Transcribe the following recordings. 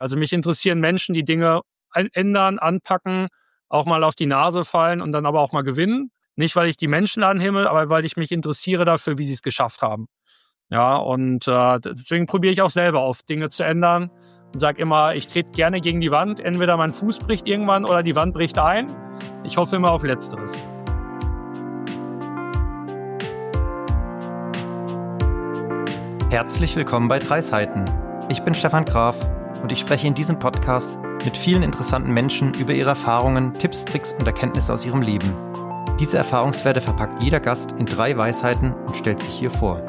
Also mich interessieren Menschen, die Dinge ändern, anpacken, auch mal auf die Nase fallen und dann aber auch mal gewinnen. Nicht, weil ich die Menschen anhimmel, aber weil ich mich interessiere dafür, wie sie es geschafft haben. Ja, und deswegen probiere ich auch selber auf Dinge zu ändern und sage immer, ich trete gerne gegen die Wand. Entweder mein Fuß bricht irgendwann oder die Wand bricht ein. Ich hoffe immer auf Letzteres. Herzlich willkommen bei 3 Seiten. Ich bin Stefan Graf und ich spreche in diesem Podcast mit vielen interessanten Menschen über ihre Erfahrungen, Tipps, Tricks und Erkenntnisse aus ihrem Leben. Diese Erfahrungswerte verpackt jeder Gast in 3 Weisheiten und stellt sich hier vor.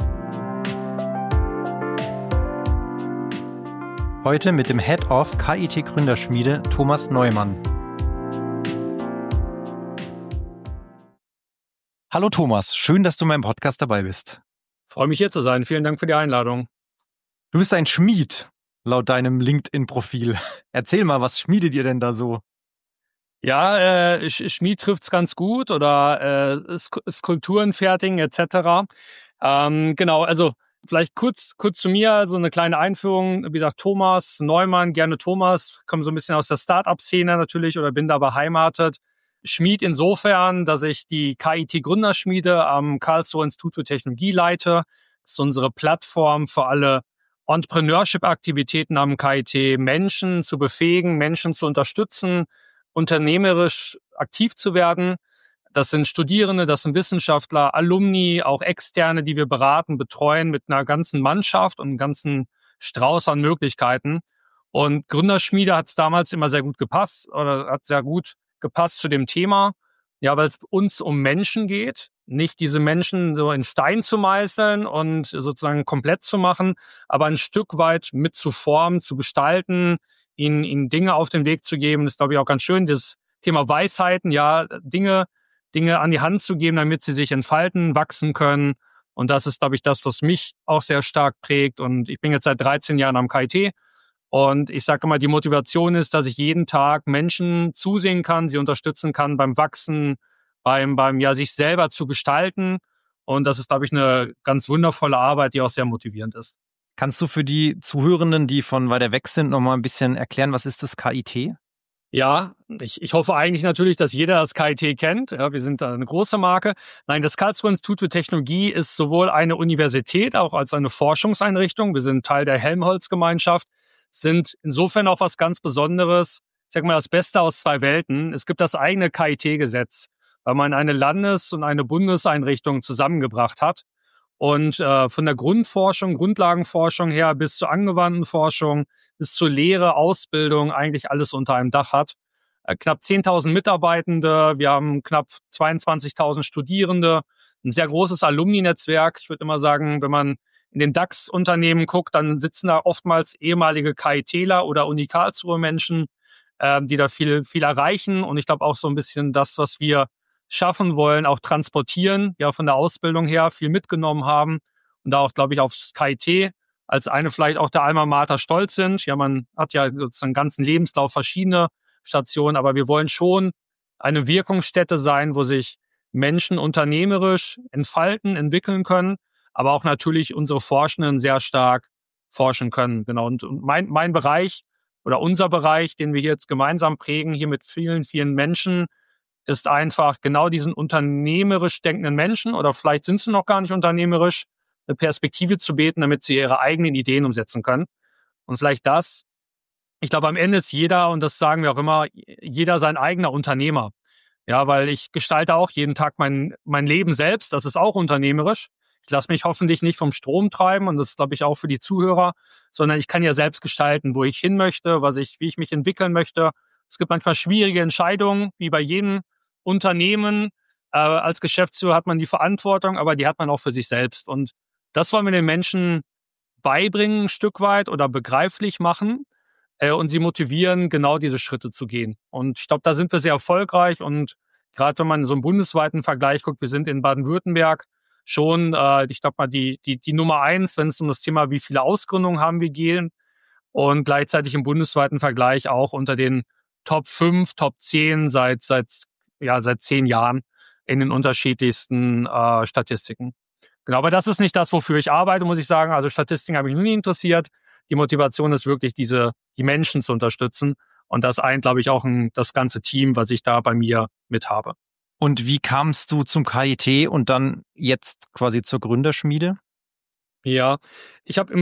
Heute mit dem Head of KIT Gründerschmiede Thomas Neumann. Hallo Thomas, schön, dass du in meinem Podcast dabei bist. Freue mich hier zu sein. Vielen Dank für die Einladung. Du bist ein Schmied, laut deinem LinkedIn-Profil. Erzähl mal, was schmiedet ihr denn da so? Ja, Schmied trifft's ganz gut oder Skulpturen fertigen etc. Genau, also vielleicht kurz zu mir, also eine kleine Einführung. Wie gesagt, Thomas Neumann, gerne Thomas, komme so ein bisschen aus der Start-up-Szene natürlich oder bin da beheimatet. Schmied insofern, dass ich die KIT Gründerschmiede am Karlsruher Institut für Technologie leite. Das ist unsere Plattform für alle Entrepreneurship-Aktivitäten am KIT, Menschen zu befähigen, Menschen zu unterstützen, unternehmerisch aktiv zu werden. Das sind Studierende, das sind Wissenschaftler, Alumni, auch Externe, die wir beraten, betreuen mit einer ganzen Mannschaft und einem ganzen Strauß an Möglichkeiten. Und Gründerschmiede hat es damals immer sehr gut gepasst oder hat sehr gut gepasst zu dem Thema, ja, weil es uns um Menschen geht, nicht diese Menschen so in Stein zu meißeln und sozusagen komplett zu machen, aber ein Stück weit mit zu formen, zu gestalten, ihnen Dinge auf den Weg zu geben. Das ist, glaube ich, auch ganz schön, das Thema Weisheiten, ja, Dinge an die Hand zu geben, damit sie sich entfalten, wachsen können. Und das ist, glaube ich, das, was mich auch sehr stark prägt. Und ich bin jetzt seit 13 Jahren am KIT. Und ich sage immer, die Motivation ist, dass ich jeden Tag Menschen zusehen kann, sie unterstützen kann beim Wachsen, beim sich selber zu gestalten. Und das ist, glaube ich, eine ganz wundervolle Arbeit, die auch sehr motivierend ist. Kannst du für die Zuhörenden, die von weiter weg sind, noch mal ein bisschen erklären, was ist das KIT? Ja, ich hoffe eigentlich natürlich, dass jeder das KIT kennt. Ja, wir sind eine große Marke. Nein, das Karlsruher Institut für Technologie ist sowohl eine Universität, auch als eine Forschungseinrichtung. Wir sind Teil der Helmholtz-Gemeinschaft, sind insofern auch was ganz Besonderes. Ich sag mal, das Beste aus 2 Welten. Es gibt das eigene KIT-Gesetz, weil man eine Landes- und eine Bundeseinrichtung zusammengebracht hat. Und von der Grundforschung, Grundlagenforschung her bis zur angewandten Forschung, bis zur Lehre, Ausbildung eigentlich alles unter einem Dach hat. Knapp 10.000 Mitarbeitende, wir haben knapp 22.000 Studierende, ein sehr großes Alumni-Netzwerk. Ich würde immer sagen, wenn man in den DAX-Unternehmen guckt, dann sitzen da oftmals ehemalige KITler oder Uni Karlsruhe Menschen, die da viel erreichen. Und ich glaube auch so ein bisschen das, was wir schaffen wollen, auch transportieren, ja von der Ausbildung her viel mitgenommen haben und da auch, glaube ich, aufs KIT als eine vielleicht auch der Alma Mater stolz sind. Ja, man hat ja sozusagen einen ganzen Lebenslauf verschiedene Stationen, aber wir wollen schon eine Wirkungsstätte sein, wo sich Menschen unternehmerisch entfalten, entwickeln können, aber auch natürlich unsere Forschenden sehr stark forschen können. Genau. Und mein Bereich oder unser Bereich, den wir hier jetzt gemeinsam prägen, hier mit vielen Menschen, ist einfach genau diesen unternehmerisch denkenden Menschen oder vielleicht sind sie noch gar nicht unternehmerisch, eine Perspektive zu bieten, damit sie ihre eigenen Ideen umsetzen können. Und vielleicht das, ich glaube, am Ende ist jeder, und das sagen wir auch immer, jeder sein eigener Unternehmer. Ja, weil ich gestalte auch jeden Tag mein Leben selbst, das ist auch unternehmerisch. Ich lasse mich hoffentlich nicht vom Strom treiben und das ist, glaube ich, auch für die Zuhörer, sondern ich kann ja selbst gestalten, wo ich hin möchte, wie ich mich entwickeln möchte. Es gibt manchmal schwierige Entscheidungen, wie bei jedem Unternehmen. Als Geschäftsführer hat man die Verantwortung, aber die hat man auch für sich selbst. Und das wollen wir den Menschen beibringen, ein Stück weit oder begreiflich machen und sie motivieren, genau diese Schritte zu gehen. Und ich glaube, da sind wir sehr erfolgreich. Und gerade wenn man so einen bundesweiten Vergleich guckt, wir sind in Baden-Württemberg schon, ich glaube mal, die Nummer 1, wenn es um das Thema, wie viele Ausgründungen haben wir gehen. Und gleichzeitig im bundesweiten Vergleich auch unter den Top 5, Top 10 seit 10 Jahren in den unterschiedlichsten Statistiken. Genau, aber das ist nicht das, wofür ich arbeite, muss ich sagen. Also Statistiken habe mich nie interessiert. die Motivation ist wirklich die Menschen zu unterstützen. Und das eint, glaube ich, auch das ganze Team, was ich da bei mir mit habe. Und wie kamst du zum KIT und dann jetzt quasi zur Gründerschmiede? Ja, ich habe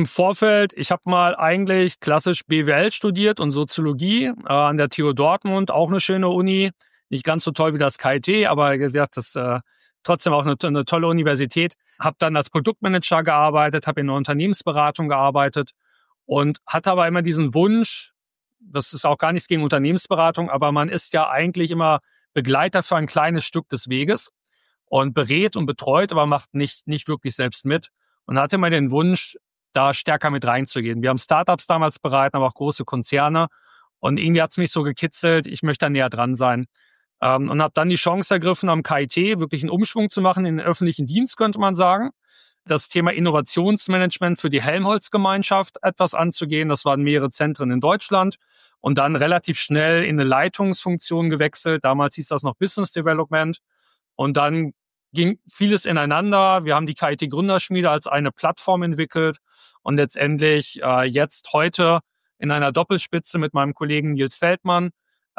mal eigentlich klassisch BWL studiert und Soziologie an der TU Dortmund, auch eine schöne Uni. Nicht ganz so toll wie das KIT, aber wie gesagt, das trotzdem auch eine tolle Universität. Habe dann als Produktmanager gearbeitet, habe in einer Unternehmensberatung gearbeitet und hatte aber immer diesen Wunsch, das ist auch gar nichts gegen Unternehmensberatung, aber man ist ja eigentlich immer Begleiter für ein kleines Stück des Weges und berät und betreut, aber macht nicht wirklich selbst mit. Und hatte immer den Wunsch, da stärker mit reinzugehen. Wir haben Startups damals beraten, aber auch große Konzerne. Und irgendwie hat es mich so gekitzelt, ich möchte da näher dran sein. Und habe dann die Chance ergriffen, am KIT wirklich einen Umschwung zu machen in den öffentlichen Dienst, könnte man sagen. Das Thema Innovationsmanagement für die Helmholtz-Gemeinschaft etwas anzugehen. Das waren mehrere Zentren in Deutschland. Und dann relativ schnell in eine Leitungsfunktion gewechselt. Damals hieß das noch Business Development. Und dann ging vieles ineinander. Wir haben die KIT-Gründerschmiede als eine Plattform entwickelt und letztendlich jetzt heute in einer Doppelspitze mit meinem Kollegen Nils Feldmann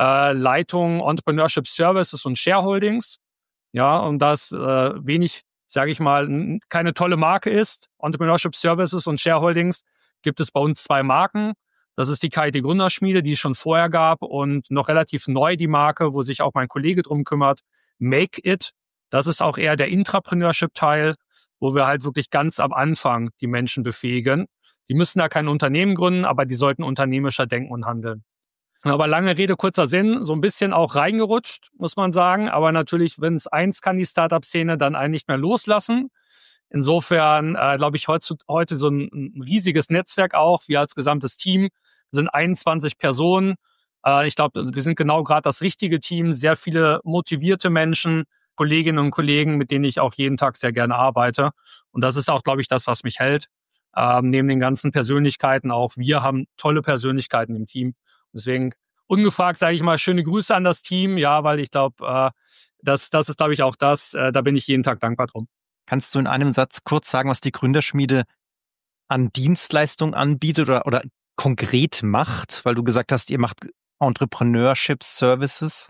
Leitung Entrepreneurship Services und Shareholdings. Ja, und das wenig, sage ich mal, keine tolle Marke ist. Entrepreneurship Services und Shareholdings gibt es bei uns 2 Marken. Das ist die KIT-Gründerschmiede, die es schon vorher gab und noch relativ neu die Marke, wo sich auch mein Kollege drum kümmert, Make It. Das ist auch eher der Intrapreneurship-Teil, wo wir halt wirklich ganz am Anfang die Menschen befähigen. Die müssen da kein Unternehmen gründen, aber die sollten unternehmerischer denken und handeln. Aber lange Rede, kurzer Sinn, so ein bisschen auch reingerutscht, muss man sagen. Aber natürlich, wenn es eins kann, die Startup-Szene dann einen nicht mehr loslassen. Insofern glaube ich heute so ein riesiges Netzwerk auch. Wir als gesamtes Team sind 21 Personen. Ich glaube, wir sind genau gerade das richtige Team. Sehr viele motivierte Menschen, Kolleginnen und Kollegen, mit denen ich auch jeden Tag sehr gerne arbeite. Und das ist auch, glaube ich, das, was mich hält. Neben den ganzen Persönlichkeiten auch. Wir haben tolle Persönlichkeiten im Team. Deswegen ungefragt sage ich mal schöne Grüße an das Team. Ja, weil ich glaube, das ist, glaube ich, auch das. Da bin ich jeden Tag dankbar drum. Kannst du in einem Satz kurz sagen, was die Gründerschmiede an Dienstleistungen anbietet oder konkret macht? Weil du gesagt hast, ihr macht Entrepreneurship Services.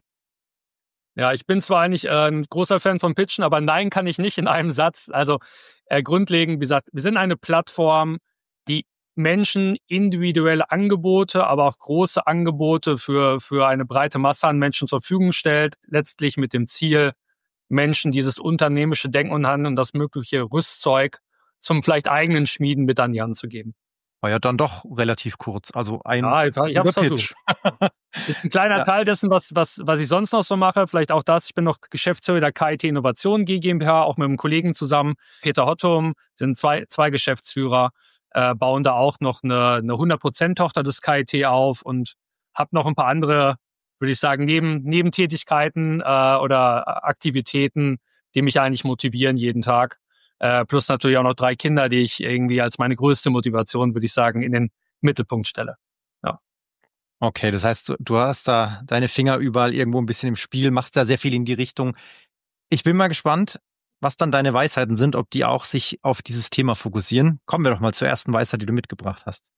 Ja, ich bin zwar eigentlich ein großer Fan von Pitchen, aber nein, kann ich nicht in einem Satz. Also grundlegend, wie gesagt, wir sind eine Plattform, die Menschen individuelle Angebote, aber auch große Angebote für eine breite Masse an Menschen zur Verfügung stellt, letztlich mit dem Ziel, Menschen dieses unternehmerische Denken und Handeln und das mögliche Rüstzeug zum vielleicht eigenen Schmieden mit an die Hand zu geben. War ja dann doch relativ kurz. Also ich hab's versucht. Ist ein kleiner Teil dessen, was ich sonst noch so mache. Vielleicht auch das. Ich bin noch Geschäftsführer der KIT Innovation GmbH, auch mit einem Kollegen zusammen. Peter Hottum sind zwei Geschäftsführer, bauen da auch noch eine 100%-Tochter des KIT auf und habe noch ein paar andere, würde ich sagen, Nebentätigkeiten oder Aktivitäten, die mich eigentlich motivieren jeden Tag. Plus natürlich auch noch 3 Kinder, die ich irgendwie als meine größte Motivation, würde ich sagen, in den Mittelpunkt stelle. Ja. Okay, das heißt, du hast da deine Finger überall irgendwo ein bisschen im Spiel, machst da sehr viel in die Richtung. Ich bin mal gespannt, was dann deine Weisheiten sind, ob die auch sich auf dieses Thema fokussieren. Kommen wir doch mal zur ersten Weisheit, die du mitgebracht hast.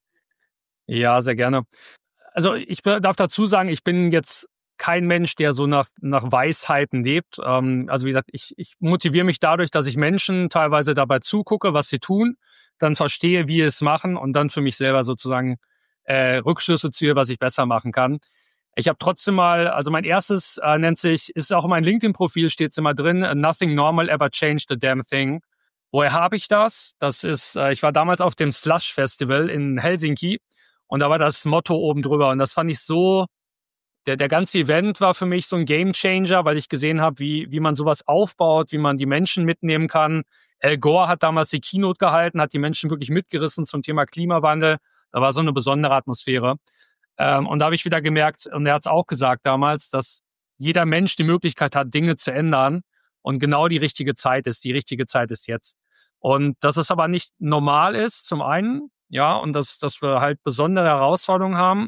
Ja, sehr gerne. Also ich darf dazu sagen, ich bin jetzt kein Mensch, der so nach Weisheiten lebt. Also wie gesagt, ich motiviere mich dadurch, dass ich Menschen teilweise dabei zugucke, was sie tun, dann verstehe, wie sie es machen und dann für mich selber sozusagen Rückschlüsse ziehe, was ich besser machen kann. Ich habe trotzdem mal, also mein erstes ist auch in meinem LinkedIn-Profil steht es immer drin, nothing normal ever changed a damn thing. Woher habe ich das? Das ist, ich war damals auf dem Slush Festival in Helsinki und da war das Motto oben drüber und das fand ich so, der ganze Event war für mich so ein Gamechanger, weil ich gesehen habe, wie man sowas aufbaut, wie man die Menschen mitnehmen kann. Al Gore hat damals die Keynote gehalten, hat die Menschen wirklich mitgerissen zum Thema Klimawandel. Da war so eine besondere Atmosphäre. Und da habe ich wieder gemerkt, und er hat es auch gesagt damals, dass jeder Mensch die Möglichkeit hat, Dinge zu ändern und genau die richtige Zeit ist. Die richtige Zeit ist jetzt. Und dass es aber nicht normal ist, zum einen, ja, und dass wir halt besondere Herausforderungen haben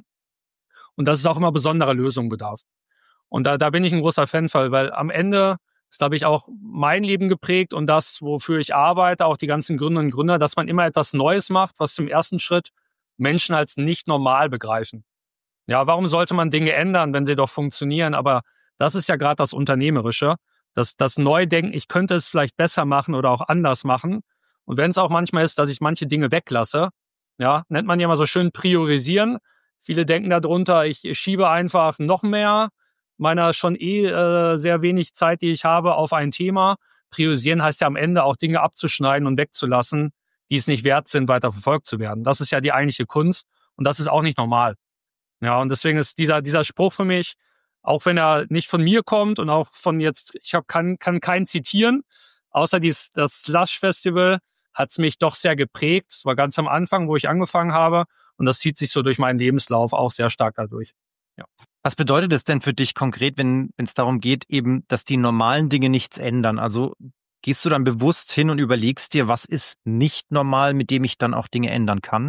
und dass es auch immer besonderer Lösungen bedarf. Und da bin ich ein großer Fan von, weil am Ende ist, glaube ich, auch mein Leben geprägt und das, wofür ich arbeite, auch die ganzen Gründerinnen und Gründer, dass man immer etwas Neues macht, was zum ersten Schritt Menschen als nicht normal begreifen. Ja, warum sollte man Dinge ändern, wenn sie doch funktionieren? Aber das ist ja gerade das Unternehmerische, das Neudenken, ich könnte es vielleicht besser machen oder auch anders machen. Und wenn es auch manchmal ist, dass ich manche Dinge weglasse, ja, nennt man ja mal so schön priorisieren. Viele denken darunter, ich schiebe einfach noch mehr meiner schon sehr wenig Zeit, die ich habe, auf ein Thema. Priorisieren heißt ja am Ende auch Dinge abzuschneiden und wegzulassen, die es nicht wert sind, weiter verfolgt zu werden. Das ist ja die eigentliche Kunst und das ist auch nicht normal. Ja, und deswegen ist dieser Spruch für mich, auch wenn er nicht von mir kommt und auch von jetzt, kann keinen zitieren, außer das Slush Festival hat's mich doch sehr geprägt. Das war ganz am Anfang, wo ich angefangen habe und das zieht sich so durch meinen Lebenslauf auch sehr stark dadurch. Ja. Was bedeutet es denn für dich konkret, wenn es darum geht, eben, dass die normalen Dinge nichts ändern? Also gehst du dann bewusst hin und überlegst dir, was ist nicht normal, mit dem ich dann auch Dinge ändern kann?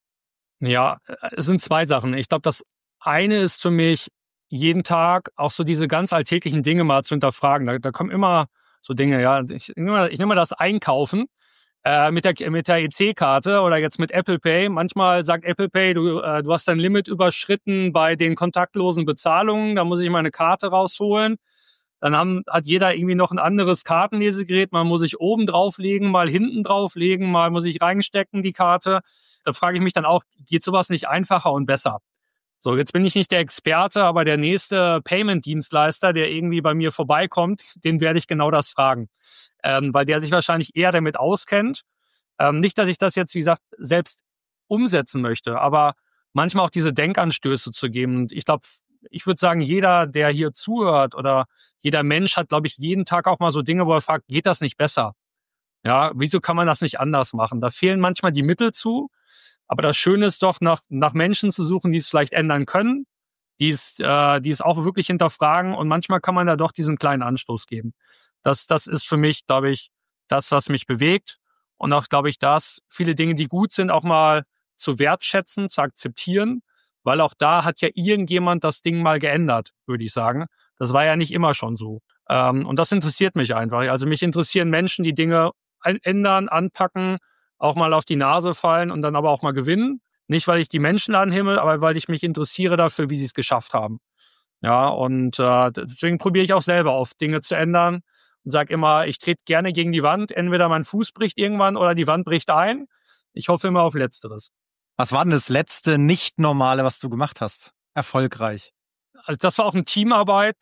Ja, es sind zwei Sachen. Ich glaube, das eine ist für mich, jeden Tag auch so diese ganz alltäglichen Dinge mal zu hinterfragen. Da kommen immer so Dinge, ja. Ich nehme mal das Einkaufen mit der EC-Karte oder jetzt mit Apple Pay. Manchmal sagt Apple Pay, du hast dein Limit überschritten bei den kontaktlosen Bezahlungen. Da muss ich meine Karte rausholen. Dann hat jeder irgendwie noch ein anderes Kartenlesegerät. Mal muss ich oben drauflegen, mal hinten drauflegen, mal muss ich reinstecken die Karte. Da frage ich mich dann auch, geht sowas nicht einfacher und besser? So, jetzt bin ich nicht der Experte, aber der nächste Payment-Dienstleister, der irgendwie bei mir vorbeikommt, den werde ich genau das fragen. Weil der sich wahrscheinlich eher damit auskennt. Nicht, dass ich das jetzt, wie gesagt, selbst umsetzen möchte, aber manchmal auch diese Denkanstöße zu geben. Und ich glaube, ich würde sagen, jeder, der hier zuhört oder jeder Mensch hat, glaube ich, jeden Tag auch mal so Dinge, wo er fragt, geht das nicht besser? Ja, wieso kann man das nicht anders machen? Da fehlen manchmal die Mittel zu. Aber das Schöne ist doch, nach Menschen zu suchen, die es vielleicht ändern können, die es auch wirklich hinterfragen. Und manchmal kann man da doch diesen kleinen Anstoß geben. Das ist für mich, glaube ich, das, was mich bewegt. Und auch, glaube ich, viele Dinge, die gut sind, auch mal zu wertschätzen, zu akzeptieren. Weil auch da hat ja irgendjemand das Ding mal geändert, würde ich sagen. Das war ja nicht immer schon so. Und das interessiert mich einfach. Also mich interessieren Menschen, die Dinge ändern, anpacken, auch mal auf die Nase fallen und dann aber auch mal gewinnen. Nicht, weil ich die Menschen anhimmel, aber weil ich mich interessiere dafür, wie sie es geschafft haben. Ja, und deswegen probiere ich auch selber auf Dinge zu ändern und sage immer, ich trete gerne gegen die Wand. Entweder mein Fuß bricht irgendwann oder die Wand bricht ein. Ich hoffe immer auf Letzteres. Was war denn das letzte Nicht-Normale, was du gemacht hast? Erfolgreich. Also das war auch eine Teamarbeit.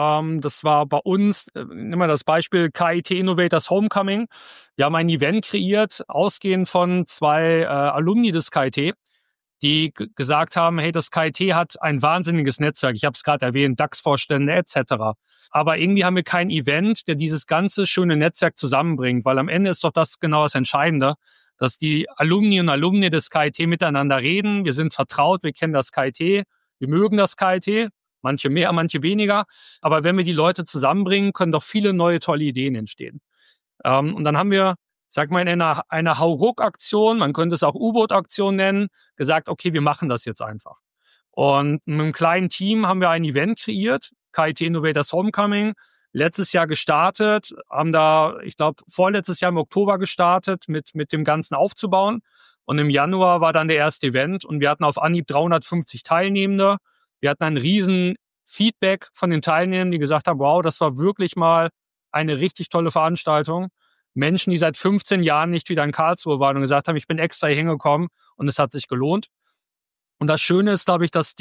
Das war bei uns, nimm mal das Beispiel KIT Innovators Homecoming. Wir haben ein Event kreiert, ausgehend von 2 Alumni des KIT, die gesagt haben, hey, das KIT hat ein wahnsinniges Netzwerk. Ich habe es gerade erwähnt, DAX-Vorstände etc. Aber irgendwie haben wir kein Event, der dieses ganze schöne Netzwerk zusammenbringt, weil am Ende ist doch das genau das Entscheidende, dass die Alumni und Alumni des KIT miteinander reden. Wir sind vertraut, wir kennen das KIT, wir mögen das KIT. Manche mehr, manche weniger. Aber wenn wir die Leute zusammenbringen, können doch viele neue, tolle Ideen entstehen. Und dann haben wir, sag mal, in einer Hauruck-Aktion, man könnte es auch U-Boot-Aktion nennen, gesagt, okay, wir machen das jetzt einfach. Und mit einem kleinen Team haben wir ein Event kreiert, KIT Innovators Homecoming, letztes Jahr gestartet, haben da, ich glaube, vorletztes Jahr im Oktober gestartet, mit dem Ganzen aufzubauen. Und im Januar war dann der erste Event und wir hatten auf Anhieb 350 Teilnehmende. Wir hatten ein riesen Feedback von den Teilnehmern, die gesagt haben, wow, das war wirklich mal eine richtig tolle Veranstaltung. Menschen, die seit 15 Jahren nicht wieder in Karlsruhe waren und gesagt haben, ich bin extra hier hingekommen und es hat sich gelohnt. Und das Schöne ist, glaube ich, dass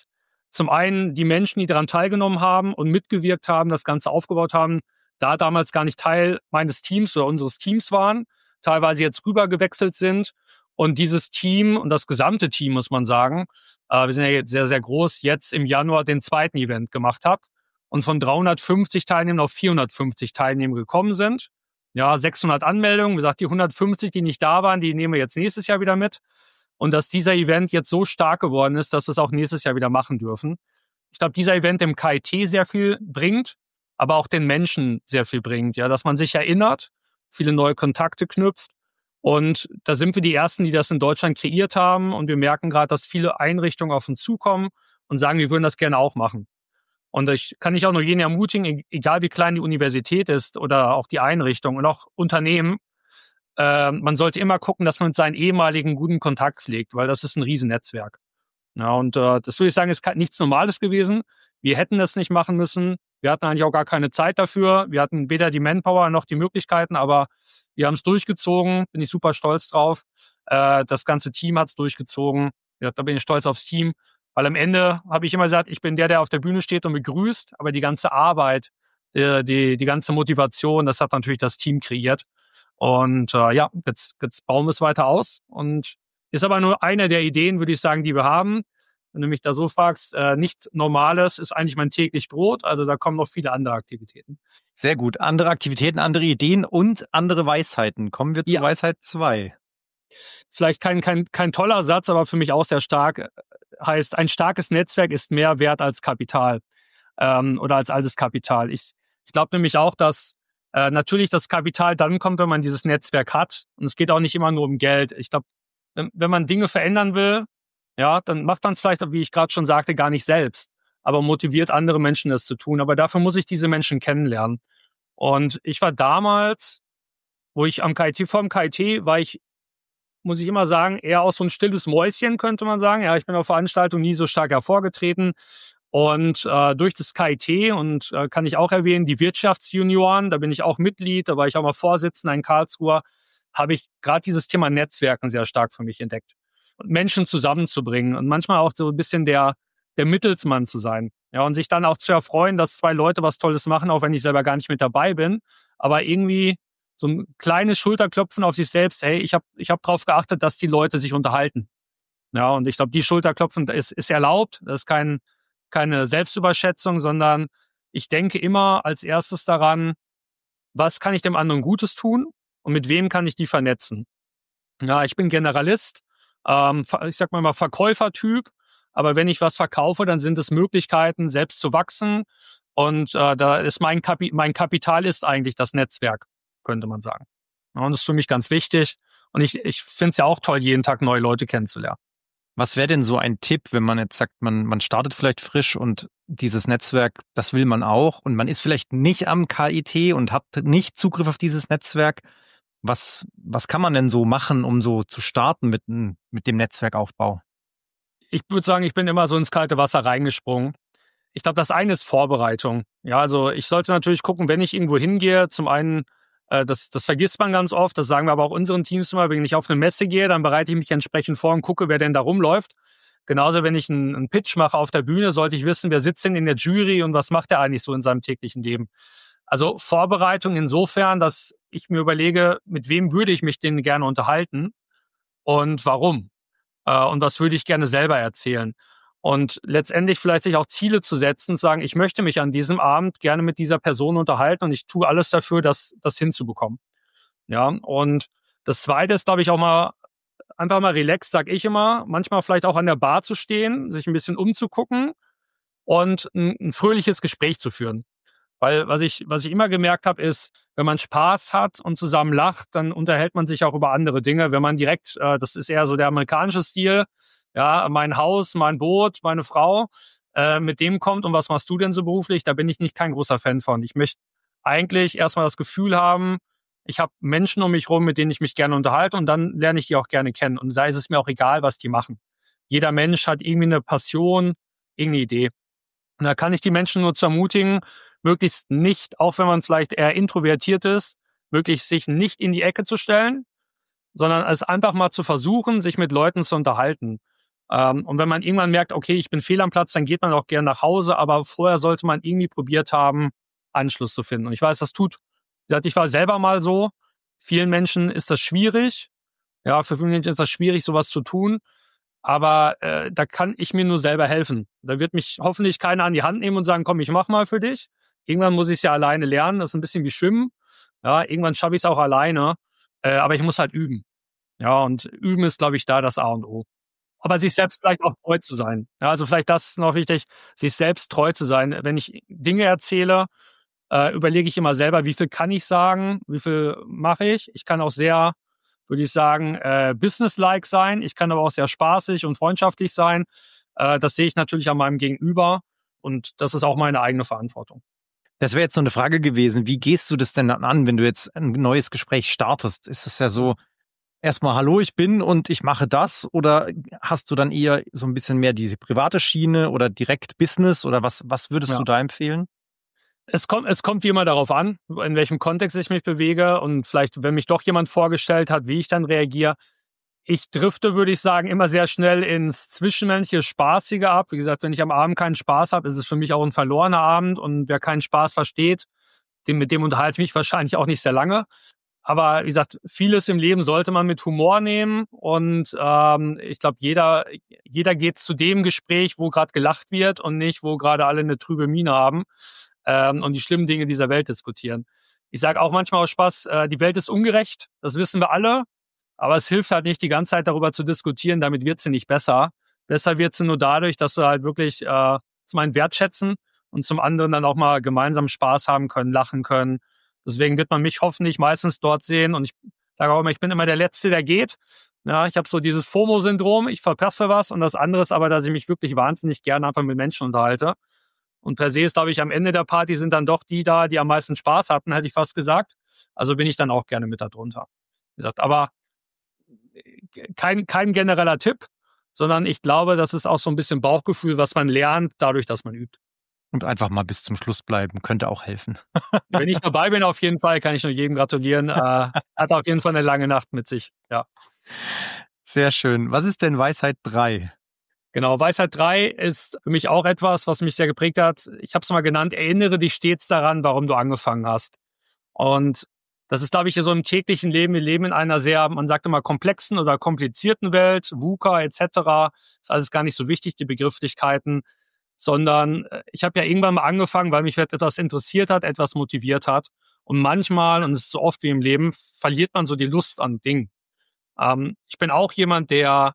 zum einen die Menschen, die daran teilgenommen haben und mitgewirkt haben, das Ganze aufgebaut haben, da damals gar nicht Teil meines Teams oder unseres Teams waren, teilweise jetzt rübergewechselt sind. Und dieses Team und das gesamte Team, muss man sagen, wir sind ja jetzt sehr, sehr groß, jetzt im Januar den zweiten Event gemacht hat und von 350 Teilnehmern auf 450 Teilnehmer gekommen sind. Ja, 600 Anmeldungen. Wie gesagt, die 150, die nicht da waren, die nehmen wir jetzt nächstes Jahr wieder mit. Und dass dieser Event jetzt so stark geworden ist, dass wir es auch nächstes Jahr wieder machen dürfen. Ich glaube, dieser Event im KIT sehr viel bringt, aber auch den Menschen sehr viel bringt. Ja, dass man sich erinnert, viele neue Kontakte knüpft. Und da sind wir die Ersten, die das in Deutschland kreiert haben. Und wir merken gerade, dass viele Einrichtungen auf uns zukommen und sagen, wir würden das gerne auch machen. Und ich kann auch nur jeden ermutigen, egal wie klein die Universität ist oder auch die Einrichtung und auch Unternehmen, man sollte immer gucken, dass man mit seinen ehemaligen guten Kontakt pflegt, weil das ist ein Riesennetzwerk. Ja, und das würde ich sagen, ist nichts Normales gewesen. Wir hätten das nicht machen müssen. Wir hatten eigentlich auch gar keine Zeit dafür. Wir hatten weder die Manpower noch die Möglichkeiten, aber wir haben es durchgezogen. Bin ich super stolz drauf. Das ganze Team hat es durchgezogen. Ja, da bin ich stolz aufs Team. Weil am Ende habe ich immer gesagt, ich bin der auf der Bühne steht und begrüßt. Aber die ganze Arbeit, die ganze Motivation, das hat natürlich das Team kreiert. Und jetzt bauen wir es weiter aus. Und ist aber nur eine der Ideen, würde ich sagen, die wir haben. Wenn du mich da so fragst, nichts Normales ist eigentlich mein täglich Brot. Also da kommen noch viele andere Aktivitäten. Sehr gut. Andere Aktivitäten, andere Ideen und andere Weisheiten. Kommen wir zu Weisheit 2. Vielleicht kein toller Satz, aber für mich auch sehr stark. Heißt, ein starkes Netzwerk ist mehr wert als Kapital oder als altes Kapital. Ich glaube nämlich auch, dass natürlich das Kapital dann kommt, wenn man dieses Netzwerk hat. Und es geht auch nicht immer nur um Geld. Ich glaube, wenn man Dinge verändern will, ja, dann macht man es vielleicht, wie ich gerade schon sagte, gar nicht selbst, aber motiviert andere Menschen, das zu tun. Aber dafür muss ich diese Menschen kennenlernen. Und ich war damals, wo ich vor dem KIT war ich, muss ich immer sagen, eher auch so ein stilles Mäuschen, könnte man sagen. Ja, ich bin auf Veranstaltungen nie so stark hervorgetreten. Und durch das KIT und kann ich auch erwähnen, die Wirtschaftsjunioren, da bin ich auch Mitglied, da war ich auch mal Vorsitzender in Karlsruhe, habe ich gerade dieses Thema Netzwerken sehr stark für mich entdeckt. Und Menschen zusammenzubringen und manchmal auch so ein bisschen der Mittelsmann zu sein. Ja, und sich dann auch zu erfreuen, dass zwei Leute was Tolles machen, auch wenn ich selber gar nicht mit dabei bin. Aber irgendwie so ein kleines Schulterklopfen auf sich selbst, hey, ich hab drauf geachtet, dass die Leute sich unterhalten. Ja, und ich glaube, die Schulterklopfen ist erlaubt. Das ist keine Selbstüberschätzung, sondern ich denke immer als erstes daran, was kann ich dem anderen Gutes tun und mit wem kann ich die vernetzen. Ja, ich bin Generalist, ich sag mal Verkäufertyp, aber wenn ich was verkaufe, dann sind es Möglichkeiten, selbst zu wachsen. Und da ist mein Kapital ist eigentlich das Netzwerk, könnte man sagen. Ja, und das ist für mich ganz wichtig. Und ich finde es ja auch toll, jeden Tag neue Leute kennenzulernen. Was wäre denn so ein Tipp, wenn man jetzt sagt, man startet vielleicht frisch und dieses Netzwerk, das will man auch und man ist vielleicht nicht am KIT und hat nicht Zugriff auf dieses Netzwerk. Was kann man denn so machen, um so zu starten mit dem Netzwerkaufbau? Ich würde sagen, ich bin immer so ins kalte Wasser reingesprungen. Ich glaube, das eine ist Vorbereitung. Ja, also ich sollte natürlich gucken, wenn ich irgendwo hingehe, zum einen, das vergisst man ganz oft, das sagen wir aber auch unseren Teams immer, wenn ich auf eine Messe gehe, dann bereite ich mich entsprechend vor und gucke, wer denn da rumläuft. Genauso, wenn ich einen Pitch mache auf der Bühne, sollte ich wissen, wer sitzt denn in der Jury und was macht er eigentlich so in seinem täglichen Leben. Also Vorbereitung insofern, dass ich mir überlege, mit wem würde ich mich denn gerne unterhalten und warum. Und was würde ich gerne selber erzählen. Und letztendlich vielleicht sich auch Ziele zu setzen, zu sagen, ich möchte mich an diesem Abend gerne mit dieser Person unterhalten und ich tue alles dafür, das hinzubekommen. Ja, und das Zweite ist, glaube ich, auch mal einfach mal relaxed, sag ich immer, manchmal vielleicht auch an der Bar zu stehen, sich ein bisschen umzugucken und ein fröhliches Gespräch zu führen. Weil was ich immer gemerkt habe, ist, wenn man Spaß hat und zusammen lacht, dann unterhält man sich auch über andere Dinge. Wenn man direkt, das ist eher so der amerikanische Stil, ja, mein Haus, mein Boot, meine Frau, mit dem kommt und was machst du denn so beruflich? Da bin ich nicht kein großer Fan von. Ich möchte eigentlich erstmal das Gefühl haben, ich habe Menschen um mich rum, mit denen ich mich gerne unterhalte und dann lerne ich die auch gerne kennen. Und da ist es mir auch egal, was die machen. Jeder Mensch hat irgendwie eine Passion, irgendeine Idee. Und da kann ich die Menschen nur zu ermutigen, möglichst nicht, auch wenn man vielleicht eher introvertiert ist, möglichst sich nicht in die Ecke zu stellen, sondern es einfach mal zu versuchen, sich mit Leuten zu unterhalten. Und wenn man irgendwann merkt, okay, ich bin fehl am Platz, dann geht man auch gerne nach Hause, aber vorher sollte man irgendwie probiert haben, Anschluss zu finden. Und ich weiß, ich war selber mal so, vielen Menschen ist das schwierig, ja, für viele Menschen ist das schwierig, sowas zu tun, aber da kann ich mir nur selber helfen. Da wird mich hoffentlich keiner an die Hand nehmen und sagen, komm, ich mach mal für dich. Irgendwann muss ich es ja alleine lernen, das ist ein bisschen wie Schwimmen. Ja, irgendwann schaffe ich es auch alleine, aber ich muss halt üben. Ja, und üben ist, glaube ich, da das A und O. Aber sich selbst vielleicht auch treu zu sein. Ja, also vielleicht das ist noch wichtig, sich selbst treu zu sein. Wenn ich Dinge erzähle, überlege ich immer selber, wie viel kann ich sagen, wie viel mache ich. Ich kann auch sehr, würde ich sagen, businesslike sein. Ich kann aber auch sehr spaßig und freundschaftlich sein. Das sehe ich natürlich an meinem Gegenüber und das ist auch meine eigene Verantwortung. Das wäre jetzt so eine Frage gewesen. Wie gehst du das denn dann an, wenn du jetzt ein neues Gespräch startest? Ist es ja so, erstmal hallo, ich bin und ich mache das, oder hast du dann eher so ein bisschen mehr diese private Schiene oder direkt Business, oder was würdest du da empfehlen? Es kommt wie immer darauf an, in welchem Kontext ich mich bewege und vielleicht, wenn mich doch jemand vorgestellt hat, wie ich dann reagiere. Ich drifte, würde ich sagen, immer sehr schnell ins zwischenmenschliche, Spaßige ab. Wie gesagt, wenn ich am Abend keinen Spaß habe, ist es für mich auch ein verlorener Abend, und mit keinen Spaß versteht, mit dem unterhalte ich mich wahrscheinlich auch nicht sehr lange. Aber wie gesagt, vieles im Leben sollte man mit Humor nehmen, und ich glaube, jeder geht zu dem Gespräch, wo gerade gelacht wird und nicht, wo gerade alle eine trübe Miene haben und die schlimmen Dinge dieser Welt diskutieren. Ich sage auch manchmal aus Spaß, die Welt ist ungerecht, das wissen wir alle, aber es hilft halt nicht, die ganze Zeit darüber zu diskutieren, damit wird sie nicht besser. Besser wird sie nur dadurch, dass wir halt wirklich zum einen wertschätzen und zum anderen dann auch mal gemeinsam Spaß haben können, lachen können. Deswegen wird man mich hoffentlich meistens dort sehen, und ich sage auch immer, ich bin immer der Letzte, der geht. Ja, ich habe so dieses FOMO-Syndrom, ich verpasse was, und das andere ist aber, dass ich mich wirklich wahnsinnig gerne einfach mit Menschen unterhalte. Und per se ist, glaube ich, am Ende der Party sind dann doch die da, die am meisten Spaß hatten, hätte ich fast gesagt. Also bin ich dann auch gerne mit da drunter. Wie gesagt, aber kein genereller Tipp, sondern ich glaube, das ist auch so ein bisschen Bauchgefühl, was man lernt, dadurch, dass man übt. Und einfach mal bis zum Schluss bleiben, könnte auch helfen. Wenn ich dabei bin, auf jeden Fall, kann ich nur jedem gratulieren. Hat auf jeden Fall eine lange Nacht mit sich, ja. Sehr schön. Was ist denn Weisheit 3? Genau, Weisheit 3 ist für mich auch etwas, was mich sehr geprägt hat. Ich habe es mal genannt, erinnere dich stets daran, warum du angefangen hast. Und das ist, glaube ich, so im täglichen Leben. Wir leben in einer sehr, man sagt immer, komplexen oder komplizierten Welt, VUCA etc. Ist alles gar nicht so wichtig, die Begrifflichkeiten, sondern ich habe ja irgendwann mal angefangen, weil mich etwas interessiert hat, etwas motiviert hat. Und manchmal, und es ist so oft wie im Leben, verliert man so die Lust an Dingen. Ich bin auch jemand, der,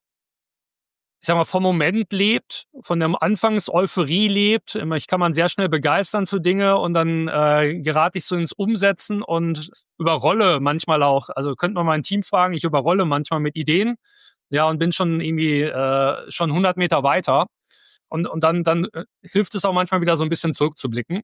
ich sag mal, vom Moment lebt, von der Anfangs-Euphorie lebt. Ich kann man sehr schnell begeistern für Dinge, und dann gerate ich so ins Umsetzen und überrolle manchmal auch. Also könnte man mein Team fragen, ich überrolle manchmal mit Ideen, ja, und bin schon irgendwie schon 100 Meter weiter. Und dann hilft es auch manchmal wieder so ein bisschen zurückzublicken.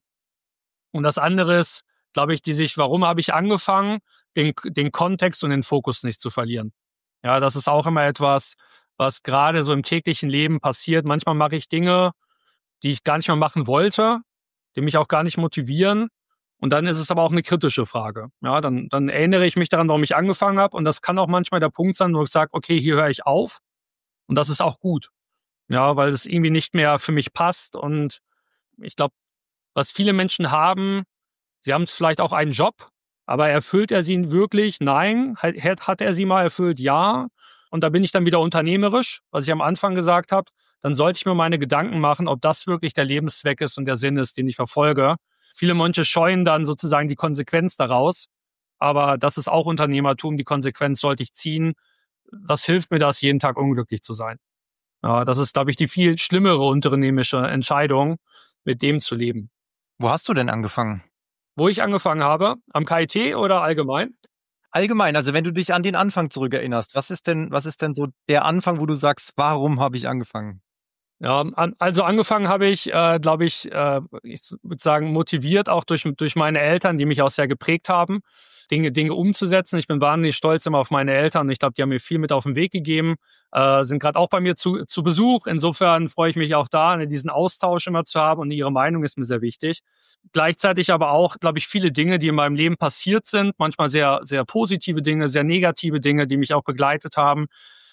Und das andere ist, glaube ich, warum habe ich angefangen, den Kontext und den Fokus nicht zu verlieren. Ja, das ist auch immer etwas, was gerade so im täglichen Leben passiert. Manchmal mache ich Dinge, die ich gar nicht mehr machen wollte, die mich auch gar nicht motivieren. Und dann ist es aber auch eine kritische Frage. Ja, dann erinnere ich mich daran, warum ich angefangen habe. Und das kann auch manchmal der Punkt sein, wo ich sage, okay, hier höre ich auf. Und das ist auch gut. Ja, weil es irgendwie nicht mehr für mich passt. Und ich glaube, was viele Menschen haben, sie haben vielleicht auch einen Job, aber erfüllt er sie wirklich? Nein. Hat er sie mal erfüllt? Ja. Und da bin ich dann wieder unternehmerisch, was ich am Anfang gesagt habe. Dann sollte ich mir meine Gedanken machen, ob das wirklich der Lebenszweck ist und der Sinn ist, den ich verfolge. Viele Menschen scheuen dann sozusagen die Konsequenz daraus. Aber das ist auch Unternehmertum. Die Konsequenz sollte ich ziehen. Was hilft mir das, jeden Tag unglücklich zu sein? Ja, das ist, glaube ich, die viel schlimmere unternehmerische Entscheidung, mit dem zu leben. Wo hast du denn angefangen? Wo ich angefangen habe? Am KIT oder allgemein? Allgemein, also wenn du dich an den Anfang zurückerinnerst, was ist denn so der Anfang, wo du sagst, warum habe ich angefangen? Ja, also angefangen habe ich, glaube ich, ich würde sagen, motiviert auch durch meine Eltern, die mich auch sehr geprägt haben, Dinge umzusetzen. Ich bin wahnsinnig stolz immer auf meine Eltern, und ich glaube, die haben mir viel mit auf den Weg gegeben, sind gerade auch bei mir zu Besuch. Insofern freue ich mich auch da, diesen Austausch immer zu haben, und ihre Meinung ist mir sehr wichtig. Gleichzeitig aber auch, glaube ich, viele Dinge, die in meinem Leben passiert sind, manchmal sehr, sehr positive Dinge, sehr negative Dinge, die mich auch begleitet haben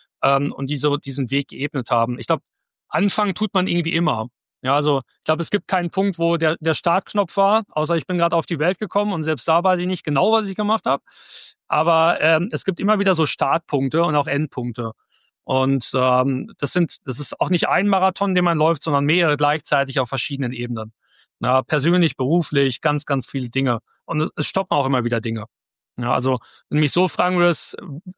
und die so diesen Weg geebnet haben. Ich glaube, anfangen tut man irgendwie immer. Ja, also ich glaube, es gibt keinen Punkt, wo der Startknopf war, außer ich bin gerade auf die Welt gekommen, und selbst da weiß ich nicht genau, was ich gemacht habe. Aber es gibt immer wieder so Startpunkte und auch Endpunkte. Und das ist auch nicht ein Marathon, den man läuft, sondern mehrere gleichzeitig auf verschiedenen Ebenen. Ja, persönlich, beruflich, ganz, ganz viele Dinge. Und es stoppen auch immer wieder Dinge. Ja, also wenn du mich so fragen würdest,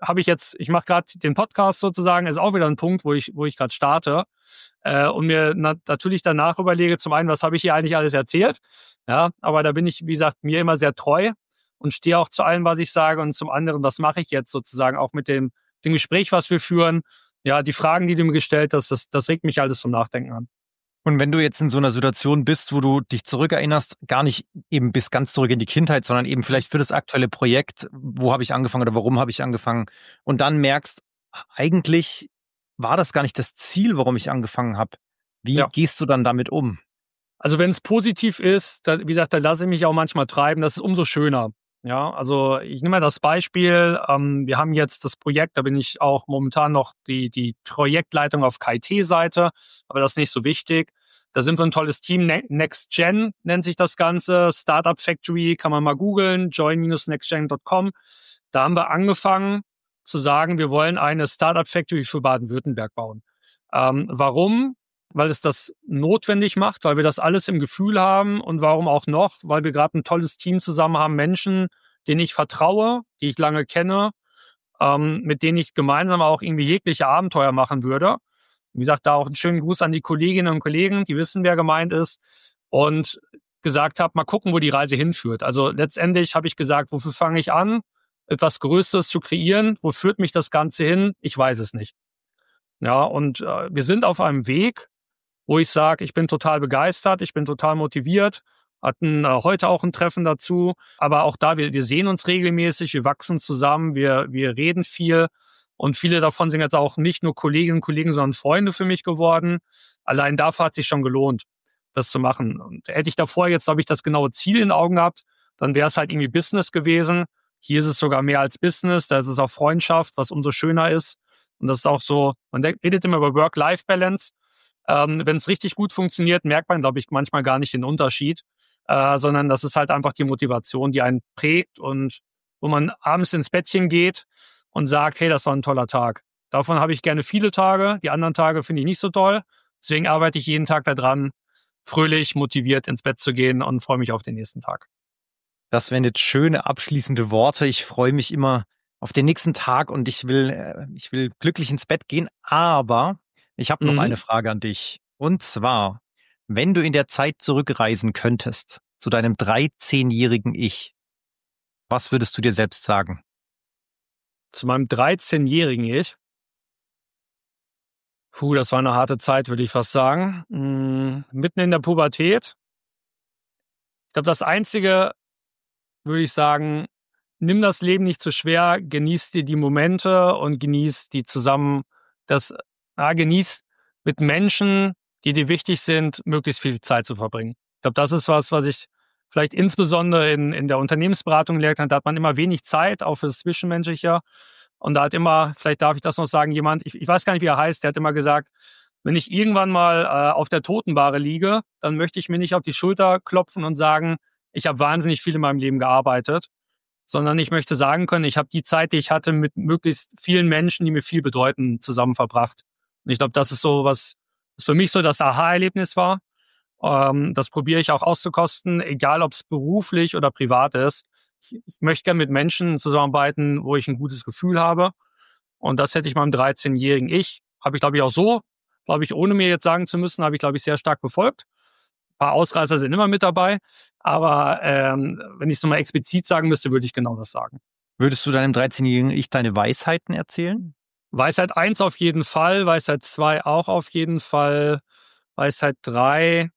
ich mache gerade den Podcast sozusagen, ist auch wieder ein Punkt, wo ich gerade starte und mir natürlich danach überlege, zum einen, was habe ich hier eigentlich alles erzählt, ja, aber da bin ich, wie gesagt, mir immer sehr treu und stehe auch zu allem, was ich sage, und zum anderen, was mache ich jetzt sozusagen auch mit dem Gespräch, was wir führen, ja, die Fragen, die du mir gestellt hast, das regt mich alles zum Nachdenken an. Und wenn du jetzt in so einer Situation bist, wo du dich zurückerinnerst, gar nicht eben bis ganz zurück in die Kindheit, sondern eben vielleicht für das aktuelle Projekt, wo habe ich angefangen oder warum habe ich angefangen, und dann merkst, eigentlich war das gar nicht das Ziel, warum ich angefangen habe. Wie gehst du dann damit um? Also wenn es positiv ist, wie gesagt, da lasse ich mich auch manchmal treiben, das ist umso schöner. Ja, also ich nehme mal das Beispiel, wir haben jetzt das Projekt, da bin ich auch momentan noch die Projektleitung auf KIT-Seite, aber das ist nicht so wichtig. Da sind wir ein tolles Team, Next Gen nennt sich das Ganze, Startup Factory, kann man mal googeln, join-nextgen.com. Da haben wir angefangen zu sagen, wir wollen eine Startup Factory für Baden-Württemberg bauen. Warum? Weil es das notwendig macht, weil wir das alles im Gefühl haben, und warum auch noch? Weil wir gerade ein tolles Team zusammen haben, Menschen, denen ich vertraue, die ich lange kenne, mit denen ich gemeinsam auch irgendwie jegliche Abenteuer machen würde. Wie gesagt, da auch einen schönen Gruß an die Kolleginnen und Kollegen, die wissen, wer gemeint ist, und gesagt habe, mal gucken, wo die Reise hinführt. Also letztendlich habe ich gesagt, wofür fange ich an, etwas Größeres zu kreieren? Wo führt mich das Ganze hin? Ich weiß es nicht. Ja, und wir sind auf einem Weg, wo ich sage, ich bin total begeistert, ich bin total motiviert, hatten heute auch ein Treffen dazu, aber auch da, wir sehen uns regelmäßig, wir wachsen zusammen, wir reden viel, und viele davon sind jetzt auch nicht nur Kolleginnen und Kollegen, sondern Freunde für mich geworden. Allein dafür hat es sich schon gelohnt, das zu machen. Und hätte ich davor jetzt, glaube ich, das genaue Ziel in den Augen gehabt, dann wäre es halt irgendwie Business gewesen. Hier ist es sogar mehr als Business, da ist es auch Freundschaft, was umso schöner ist. Und das ist auch so, man redet immer über Work-Life-Balance. Wenn es richtig gut funktioniert, merkt man, glaube ich, manchmal gar nicht den Unterschied, sondern das ist halt einfach die Motivation, die einen prägt und wo man abends ins Bettchen geht und sagt, hey, das war ein toller Tag. Davon habe ich gerne viele Tage, die anderen Tage finde ich nicht so toll. Deswegen arbeite ich jeden Tag daran, fröhlich, motiviert ins Bett zu gehen, und freue mich auf den nächsten Tag. Das wären jetzt schöne abschließende Worte. Ich freue mich immer auf den nächsten Tag, und ich will glücklich ins Bett gehen, aber ich habe noch eine Frage an dich. Und zwar, wenn du in der Zeit zurückreisen könntest zu deinem 13-jährigen Ich, was würdest du dir selbst sagen? Zu meinem 13-jährigen Ich? Das war eine harte Zeit, würde ich fast sagen. Mitten in der Pubertät. Ich glaube, das Einzige, würde ich sagen, nimm das Leben nicht zu schwer, genieß dir die Momente und genieß die zusammen, genieß mit Menschen, die dir wichtig sind, möglichst viel Zeit zu verbringen. Ich glaube, das ist was ich vielleicht insbesondere in der Unternehmensberatung gelernt habe. Da hat man immer wenig Zeit, auch fürs Zwischenmenschliche. Und da hat immer, vielleicht darf ich das noch sagen, jemand, ich weiß gar nicht, wie er heißt, der hat immer gesagt, wenn ich irgendwann mal auf der Totenbahre liege, dann möchte ich mir nicht auf die Schulter klopfen und sagen, ich habe wahnsinnig viel in meinem Leben gearbeitet, sondern ich möchte sagen können, ich habe die Zeit, die ich hatte, mit möglichst vielen Menschen, die mir viel bedeuten, zusammen verbracht. Und ich glaube, das ist so was für mich so das Aha-Erlebnis war. Das probiere ich auch auszukosten, egal ob es beruflich oder privat ist. Ich möchte gerne mit Menschen zusammenarbeiten, wo ich ein gutes Gefühl habe. Und das hätte ich meinem 13-jährigen Ich, habe ich, glaube ich, auch so, ohne mir jetzt sagen zu müssen, habe ich, glaube ich, sehr stark befolgt. Ein paar Ausreißer sind immer mit dabei. Aber wenn ich es nochmal explizit sagen müsste, würde ich genau das sagen. Würdest du deinem 13-jährigen Ich deine Weisheiten erzählen? Weisheit 1 auf jeden Fall, Weisheit 2 auch auf jeden Fall, Weisheit 3,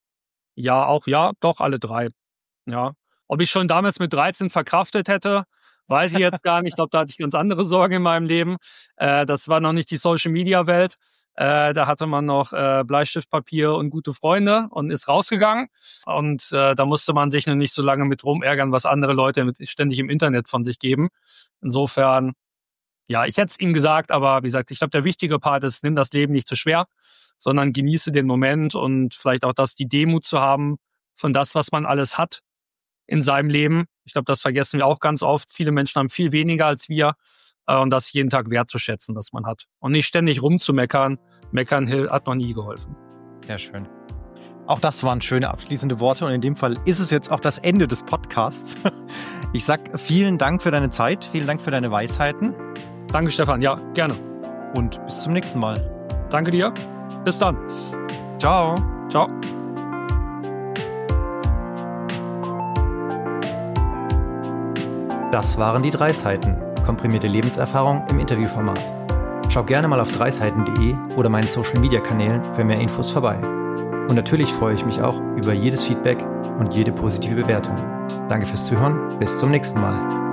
doch, alle 3. Ja. Ob ich schon damals mit 13 verkraftet hätte, weiß ich jetzt gar nicht. Ich glaube, da hatte ich ganz andere Sorgen in meinem Leben. Das war noch nicht die Social-Media-Welt. Da hatte man noch Bleistiftpapier und gute Freunde und ist rausgegangen. Und da musste man sich noch nicht so lange mit rumärgern, was andere Leute ständig im Internet von sich geben. Insofern, ja, ich hätte es ihm gesagt, aber wie gesagt, ich glaube, der wichtige Part ist, nimm das Leben nicht zu schwer, sondern genieße den Moment und vielleicht auch die Demut zu haben von das, was man alles hat in seinem Leben. Ich glaube, das vergessen wir auch ganz oft. Viele Menschen haben viel weniger als wir und das jeden Tag wertzuschätzen, was man hat. Und nicht ständig rumzumeckern. Meckern hat noch nie geholfen. Sehr schön. Auch das waren schöne abschließende Worte und in dem Fall ist es jetzt auch das Ende des Podcasts. Ich sag vielen Dank für deine Zeit, vielen Dank für deine Weisheiten. Danke, Stefan. Ja, gerne. Und bis zum nächsten Mal. Danke dir. Bis dann. Ciao. Ciao. Das waren die 3 Seiten. Komprimierte Lebenserfahrung im Interviewformat. Schau gerne mal auf 3seiten.de oder meinen Social-Media-Kanälen für mehr Infos vorbei. Und natürlich freue ich mich auch über jedes Feedback und jede positive Bewertung. Danke fürs Zuhören, bis zum nächsten Mal.